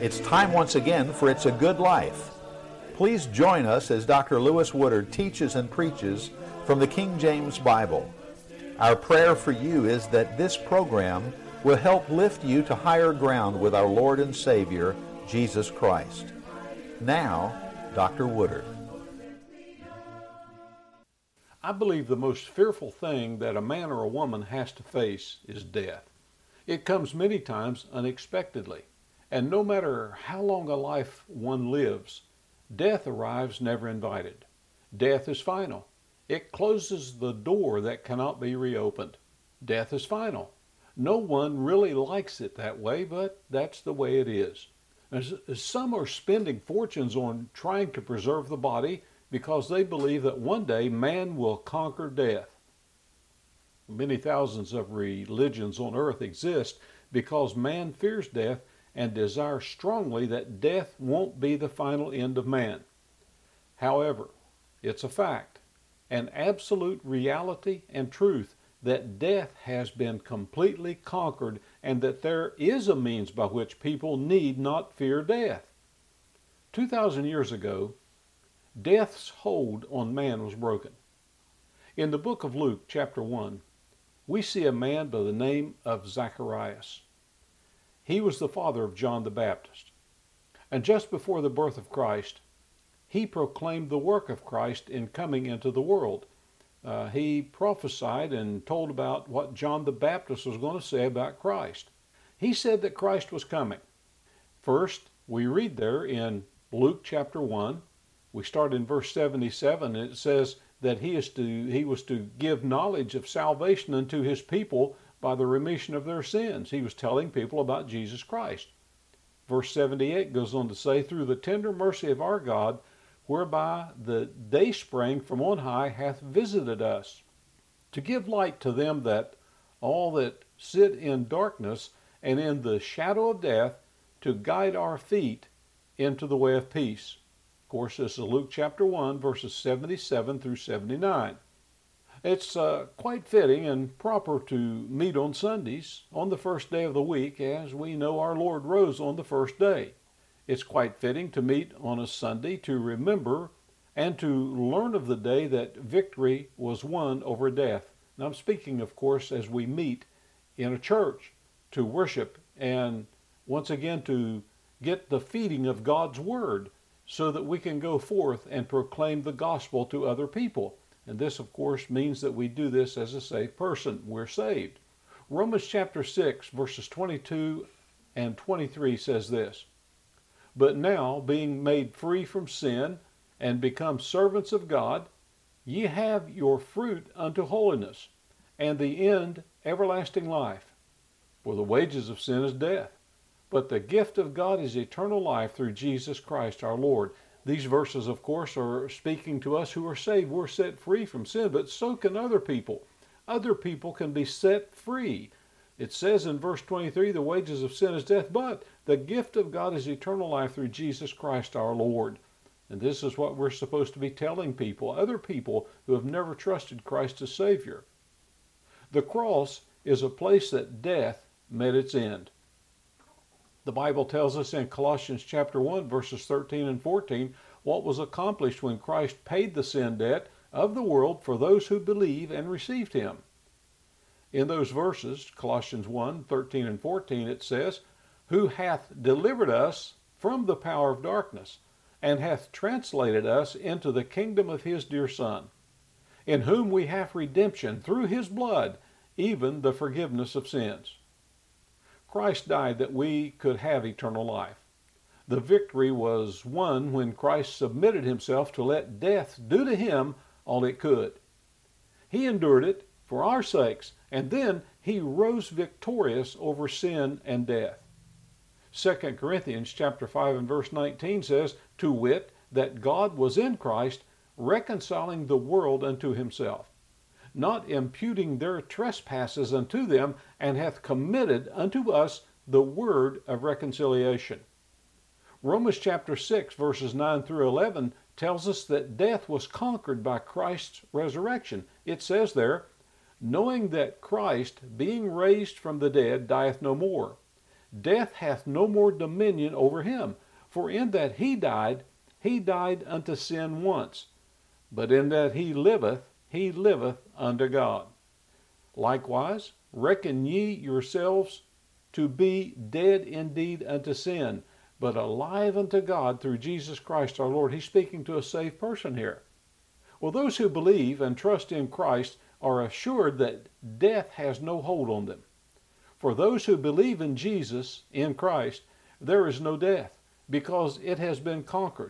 It's time once again for It's a Good Life. Please join us as Dr. Lewis Woodard teaches and preaches from the King James Bible. Our prayer for you is that this program will help lift you to higher ground with our Lord and Savior, Jesus Christ. Now, Dr. Woodard. I believe the most fearful thing that a man or a woman has to face is death. It comes many times unexpectedly. And no matter how long a life one lives, death arrives never invited. Death is final. It closes the door that cannot be reopened. Death is final. No one really likes it that way, but that's the way it is. As some are spending fortunes on trying to preserve the body because they believe that one day man will conquer death. Many thousands of religions on earth exist because man fears death and desire strongly that death won't be the final end of man. However, it's a fact, an absolute reality and truth that death has been completely conquered and that there is a means by which people need not fear death. 2,000 years ago, death's hold on man was broken. In the book of Luke, chapter 1, we see a man by the name of Zacharias. He was the father of John the Baptist. And just before the birth of Christ, he proclaimed the work of Christ in coming into the world. He prophesied and told about what John the Baptist was going to say about Christ. He said that Christ was coming. First, we read there in Luke chapter 1, we start in verse 77, and it says that he was to give knowledge of salvation unto his people by the remission of their sins. He was telling people about Jesus Christ. Verse 78 goes on to say, through the tender mercy of our God, whereby the dayspring from on high hath visited us, to give light to them that all that sit in darkness and in the shadow of death, to guide our feet into the way of peace. Of course, this is Luke chapter 1, verses 77 through 79. It's quite fitting and proper to meet on Sundays on the first day of the week, as we know our Lord rose on the first day. It's quite fitting to meet on a Sunday to remember and to learn of the day that victory was won over death. Now I'm speaking, of course, as we meet in a church to worship and once again to get the feeding of God's Word so that we can go forth and proclaim the gospel to other people. And this, of course, means that we do this as a saved person. We're saved. Romans chapter 6, verses 22 and 23 says this, but now, being made free from sin and become servants of God, ye have your fruit unto holiness, and the end everlasting life. For the wages of sin is death, but the gift of God is eternal life through Jesus Christ our Lord. These verses, of course, are speaking to us who are saved. We're set free from sin, but so can other people. Other people can be set free. It says in verse 23, the wages of sin is death, but the gift of God is eternal life through Jesus Christ our Lord. And this is what we're supposed to be telling people, other people who have never trusted Christ as Savior. The cross is a place that death met its end. The Bible tells us in Colossians chapter 1, verses 13 and 14, what was accomplished when Christ paid the sin debt of the world for those who believe and received Him. In those verses, Colossians 1, 13 and 14, it says, who hath delivered us from the power of darkness, and hath translated us into the kingdom of His dear Son, in whom we have redemption through His blood, even the forgiveness of sins. Christ died that we could have eternal life. The victory was won when Christ submitted Himself to let death do to Him all it could. He endured it for our sakes, and then He rose victorious over sin and death. 2 Corinthians chapter 5 and verse 19 says, to wit, that God was in Christ, reconciling the world unto Himself, not imputing their trespasses unto them, and hath committed unto us the word of reconciliation. Romans chapter 6, verses 9 through 11 tells us that death was conquered by Christ's resurrection. It says there, knowing that Christ, being raised from the dead, dieth no more, death hath no more dominion over him. For in that he died unto sin once, but in that he liveth unto God. Likewise, reckon ye yourselves to be dead indeed unto sin, but alive unto God through Jesus Christ our Lord. He's speaking to a saved person here. Well, those who believe and trust in Christ are assured that death has no hold on them. For those who believe in Jesus, in Christ, there is no death, because it has been conquered.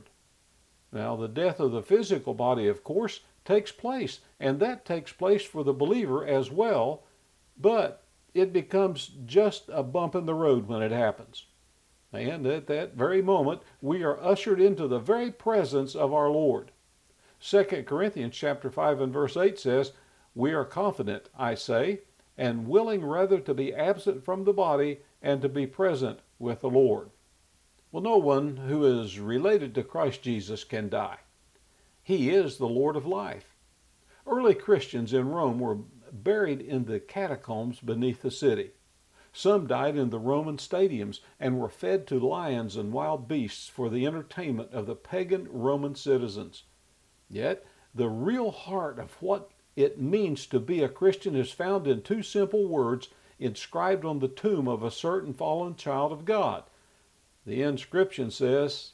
Now, the death of the physical body, of course, takes place, and that takes place for the believer as well, but it becomes just a bump in the road when it happens. And at that very moment, we are ushered into the very presence of our Lord. 2 Corinthians chapter 5 and verse 8 says, "We are confident, I say, and willing rather to be absent from the body and to be present with the Lord." Well, no one who is related to Christ Jesus can die. He is the Lord of life. Early Christians in Rome were buried in the catacombs beneath the city. Some died in the Roman stadiums and were fed to lions and wild beasts for the entertainment of the pagan Roman citizens. Yet, the real heart of what it means to be a Christian is found in two simple words inscribed on the tomb of a certain fallen child of God. The inscription says,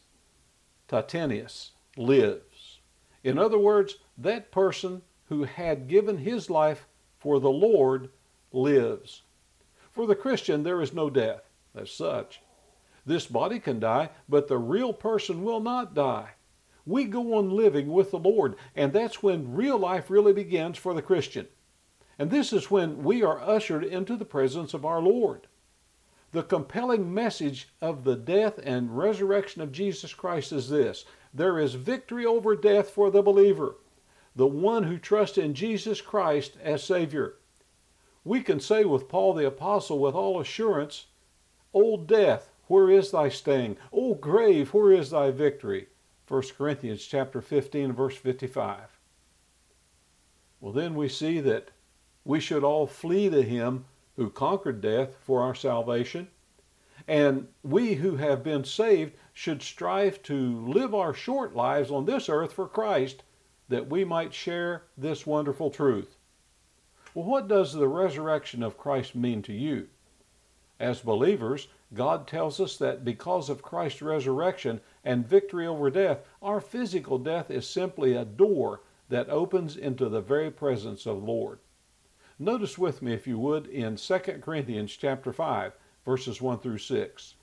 "Tatenius lives." In other words, that person who had given his life for the Lord lives. For the Christian, there is no death as such. This body can die, but the real person will not die. We go on living with the Lord, and that's when real life really begins for the Christian. And this is when we are ushered into the presence of our Lord. The compelling message of the death and resurrection of Jesus Christ is this: there is victory over death for the believer, the one who trusts in Jesus Christ as Savior. We can say with Paul the Apostle with all assurance, "O death, where is thy sting? O grave, where is thy victory?" 1 Corinthians chapter 15, verse 55. Well, then we see that we should all flee to him who conquered death for our salvation. And we who have been saved should strive to live our short lives on this earth for Christ, that we might share this wonderful truth. Well, what does the resurrection of Christ mean to you? As believers, God tells us that because of Christ's resurrection and victory over death, our physical death is simply a door that opens into the very presence of the Lord. Notice with me, if you would, in 2 Corinthians chapter 5, verses 1 through 6.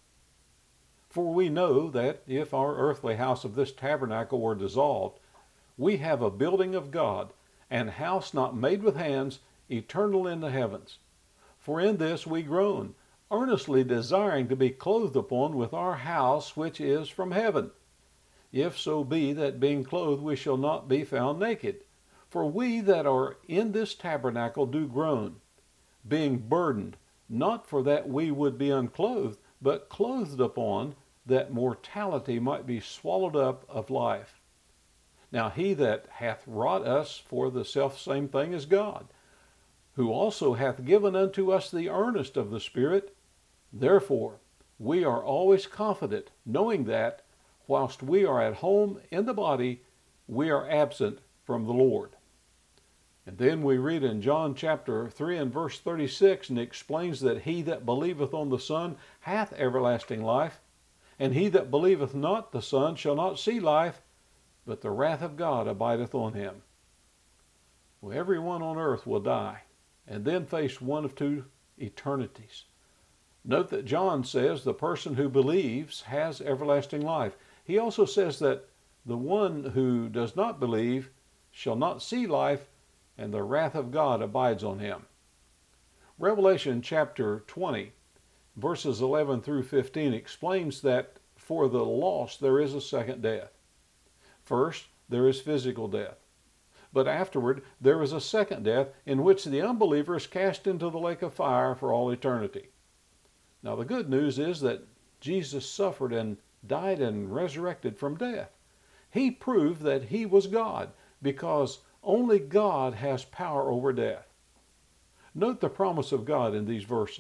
"For we know that if our earthly house of this tabernacle were dissolved, we have a building of God, an house not made with hands, eternal in the heavens. For in this we groan, earnestly desiring to be clothed upon with our house which is from heaven. If so be that being clothed we shall not be found naked. For we that are in this tabernacle do groan, being burdened, not for that we would be unclothed, but clothed upon, that mortality might be swallowed up of life. Now he that hath wrought us for the selfsame thing is God, who also hath given unto us the earnest of the Spirit. Therefore we are always confident, knowing that, whilst we are at home in the body, we are absent from the Lord." And then we read in John chapter 3 and verse 36, and it explains that he that believeth on the Son hath everlasting life, and he that believeth not the Son shall not see life, but the wrath of God abideth on him. Well, everyone on earth will die, and then face one of two eternities. Note that John says the person who believes has everlasting life. He also says that the one who does not believe shall not see life, and the wrath of God abides on him. Revelation chapter 20, verses 11 through 15 explains that for the lost there is a second death. First, there is physical death. But afterward, there is a second death in which the unbeliever is cast into the lake of fire for all eternity. Now, the good news is that Jesus suffered and died and resurrected from death. He proved that he was God, because only God has power over death. Note the promise of God in these verses.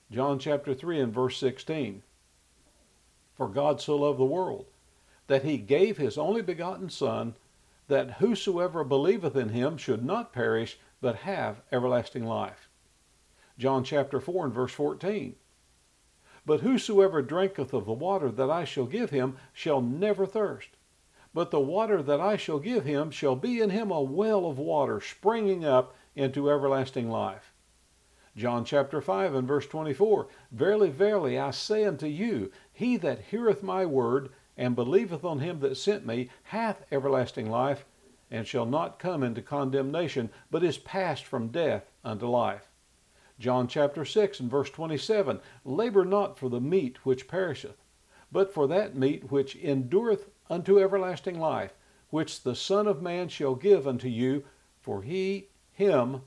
John chapter 3 and verse 16. For God so loved the world, that he gave his only begotten Son, that whosoever believeth in him should not perish, but have everlasting life. John chapter 4 and verse 14. But whosoever drinketh of the water that I shall give him shall never thirst. But the water that I shall give him shall be in him a well of water springing up into everlasting life. John chapter 5 and verse 24. Verily, verily, I say unto you, he that heareth my word, and believeth on him that sent me, hath everlasting life, and shall not come into condemnation, but is passed from death unto life. John chapter 6 and verse 27. Labor not for the meat which perisheth, but for that meat which endureth unto everlasting life, which the Son of Man shall give unto you, for him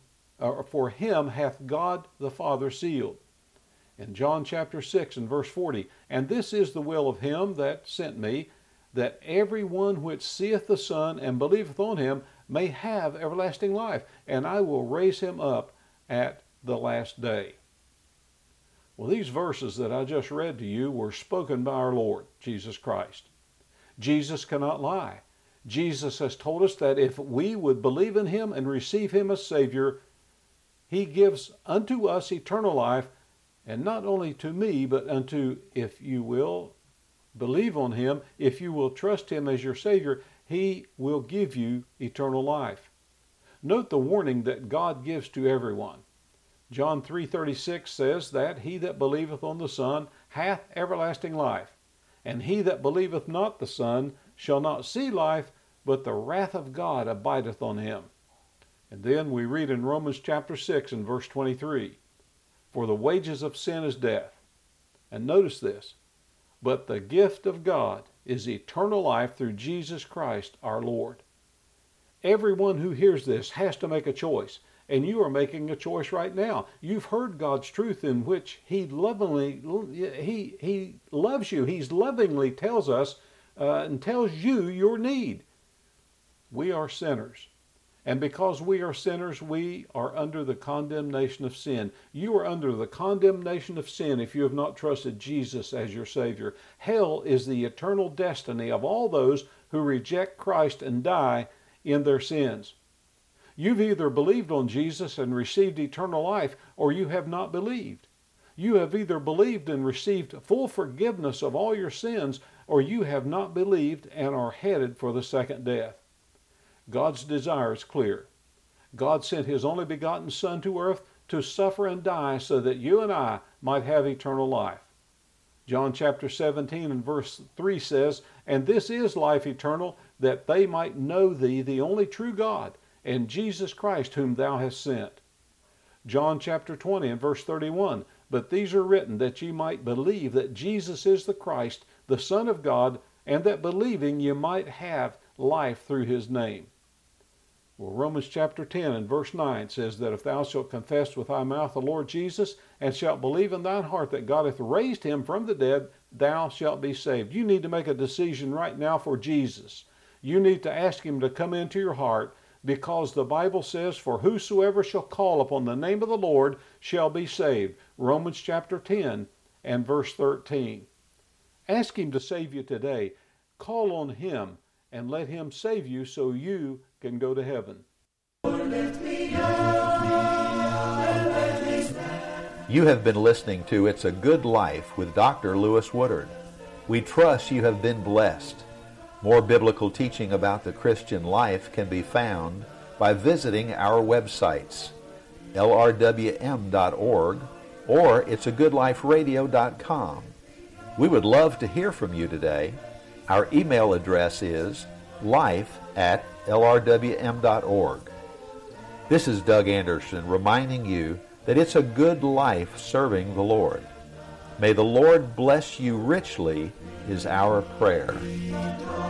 hath God the Father sealed. In John chapter 6 and verse 40, and this is the will of him that sent me, that every one which seeth the Son and believeth on him may have everlasting life, and I will raise him up at the last day. Well, these verses that I just read to you were spoken by our Lord, Jesus Christ. Jesus cannot lie. Jesus has told us that if we would believe in him and receive him as Savior, he gives unto us eternal life, and not only to me, but unto, if you will, believe on him, if you will trust him as your Savior, he will give you eternal life. Note the warning that God gives to everyone. John 3:36 says that he that believeth on the Son hath everlasting life, and he that believeth not the Son shall not see life, but the wrath of God abideth on him. And then we read in Romans chapter 6 and verse 23, for the wages of sin is death. And notice this, but the gift of God is eternal life through Jesus Christ our Lord. Everyone who hears this has to make a choice, and you are making a choice right now. You've heard God's truth in which he loves you. He lovingly tells us and tells you your need. We are sinners. And because we are sinners, we are under the condemnation of sin. You are under the condemnation of sin if you have not trusted Jesus as your Savior. Hell is the eternal destiny of all those who reject Christ and die in their sins. You've either believed on Jesus and received eternal life, or you have not believed. You have either believed and received full forgiveness of all your sins, or you have not believed and are headed for the second death. God's desire is clear. God sent his only begotten Son to earth to suffer and die so that you and I might have eternal life. John chapter 17 and verse 3 says, and this is life eternal, that they might know thee, the only true God, and Jesus Christ whom thou hast sent. John chapter 20 and verse 31, but these are written that ye might believe that Jesus is the Christ, the Son of God, and that believing ye might have life through his name. Well, Romans chapter 10 and verse 9 says that if thou shalt confess with thy mouth the Lord Jesus, and shalt believe in thine heart that God hath raised him from the dead, thou shalt be saved. You need to make a decision right now for Jesus. You need to ask him to come into your heart, because the Bible says, for whosoever shall call upon the name of the Lord shall be saved. Romans chapter 10 and verse 13. Ask him to save you today. Call on him and let him save you so you can go to heaven. You have been listening to It's a Good Life with Dr. Lewis Woodard. We trust you have been blessed. More biblical teaching about the Christian life can be found by visiting our websites, lrwm.org or it'sagoodliferadio.com. We would love to hear from you today. Our email address is life@lrwm.org. This is Doug Anderson reminding you that it's a good life serving the Lord. May the Lord bless you richly is our prayer.